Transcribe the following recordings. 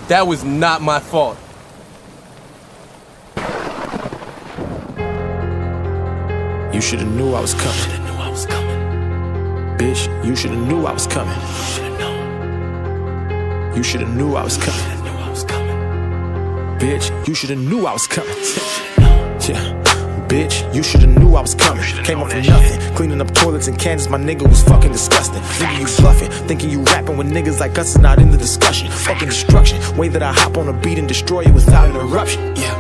That was not my fault. You shoulda knew I was coming. Bitch, you shoulda knew I was coming. You shoulda knew I was coming. Bitch, you shoulda knew I was coming. Yeah. Bitch, you shoulda knew I was coming. Came up from nothing, cleaning up toilets in Kansas. My nigga was fucking disgusting. Nigga, you bluffing, thinking you rapping when niggas like us is not in the discussion. Fucking destruction, way that I hop on a beat and destroy it without interruption. Yeah.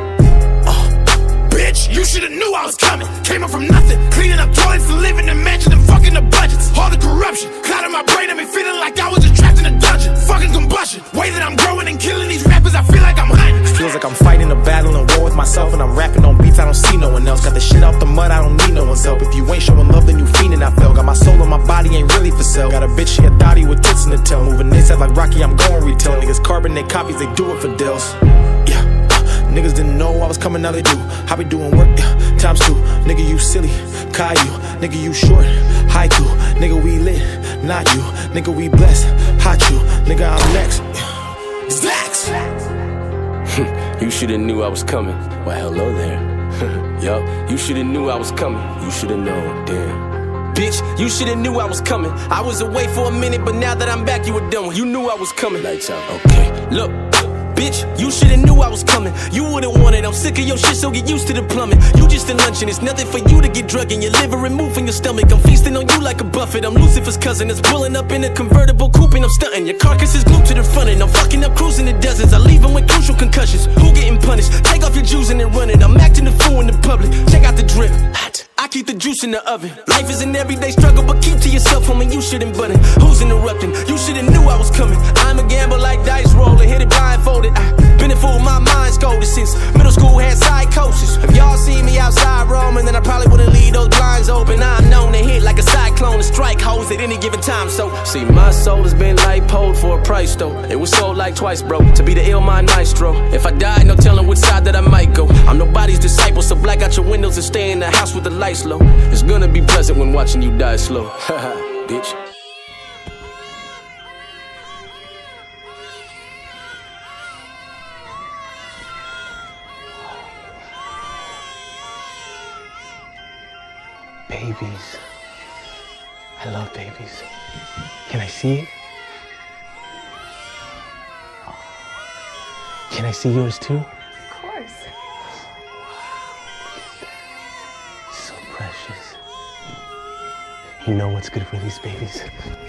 Bitch, you shoulda knew I was coming. Came up from nothing, cleaning up toilets and living in mansions and fucking the budgets. All the corruption, clouding my brain, had me feeling like I was just trapped in a dungeon. Fucking combustion, way that I'm growing and killing these rappers, I feel like I'm hunting. Feels like I'm fighting a battle and war with myself, and I'm rapping on beats I don't see no one else. Got the shit out the mud, I don't need no one's help. If you ain't showing love, then you fiending, I felt. Got my soul and my body ain't really for sale. Got a bitch, she a thotty with tits in the tail. Moving this like Rocky, I'm going retail. Niggas carbonate copies, they do it for deals. Yeah. Niggas didn't know I was coming, now they do. I be doing work, yeah, times 2. Nigga, you silly, Caillou. Nigga, you short, haiku. Nigga, we lit, not you. Nigga, we blessed, hot you. Nigga, I'm next, Zax. You shoulda knew I was coming. Well, hello there. Yup, you shoulda knew I was coming. You shoulda known, damn. Bitch, you shoulda knew I was coming. I was away for a minute, but now that I'm back, you were done. You knew I was coming. Lights out, okay. Look. Bitch, you shoulda knew I was coming. You would've wanted, I'm sick of your shit, so get used to the plumbing. You just a luncheon, it's nothing for you to get drug in your liver and move from your stomach. I'm feasting on you like a buffet. I'm Lucifer's cousin that's pulling up in a convertible coupe and I'm stunting. Your carcass is glued to the front and I'm fucking up cruising the deserts. I leave them with crucial concussions. Who getting punished? Take off your juice and then run it. I'm acting the fool in the public. Check out the drip. I keep the juice in the oven. Life is an everyday struggle, but keep to yourself, homie, you shouldn't button. Who's interrupting? You should've knew I was coming. I'm a gambler like dice roller, hit it blindfolded. Been a fool, my mind's scolded since middle school, had psychosis. If y'all see me outside roaming, then I probably wouldn't leave those blinds open. I'm known to hit like a cyclone and strike hoes at any given time. So, see, my soul has been lipoed for a price though. It was sold like twice, bro, to be the ill mind maestro. If I die, no telling which side that I might go. I'm nobody's disciple, so black out your windows and stay in the house with the lights low. It's gonna be pleasant when watching you die slow. Haha, bitch. Babies. I love babies. Can I see it? Can I see yours too? Of course. So precious. You know what's good for these babies?